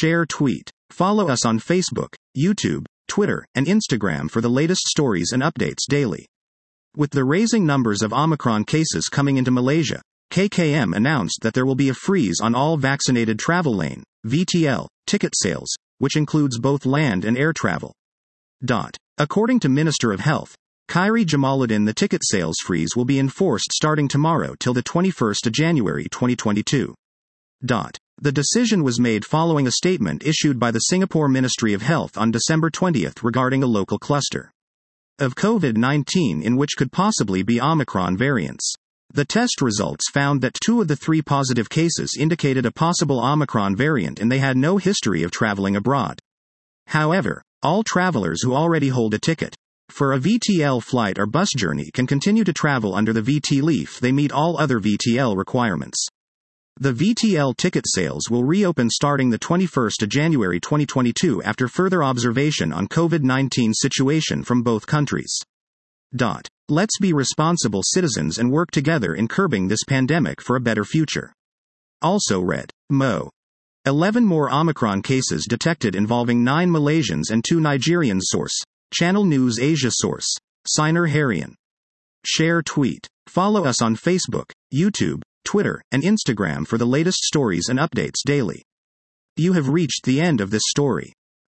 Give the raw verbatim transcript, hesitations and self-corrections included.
Share tweet. Follow us on Facebook, YouTube, Twitter, and Instagram for the latest stories and updates daily. With the rising numbers of Omicron cases coming into Malaysia, K K M announced that there will be a freeze on all vaccinated travel lane, V T L, ticket sales, which includes both land and air travel. Dot. According to Minister of Health, Khairi Jamaluddin, the ticket sales freeze will be enforced starting tomorrow till the twenty-first of January twenty twenty-two. Dot. The decision was made following a statement issued by the Singapore Ministry of Health on December twentieth regarding a local cluster of COVID nineteen in which could possibly be Omicron variants. The test results found that two of the three positive cases indicated a possible Omicron variant and they had no history of traveling abroad. However, all travelers who already hold a ticket for a V T L flight or bus journey can continue to travel under the V T L if they meet all other V T L requirements. The V T L ticket sales will reopen starting the twenty-first of January twenty twenty-two after further observation on COVID nineteen situation from both countries. Dot. Let's be responsible citizens and work together in curbing this pandemic for a better future. Also read. Mo. eleven more Omicron cases detected involving nine Malaysians and two Nigerians. Source. Channel News Asia. Source. Siner Harian. Share tweet. Follow us on Facebook, YouTube, Twitter, and Instagram for the latest stories and updates daily. You have reached the end of this story.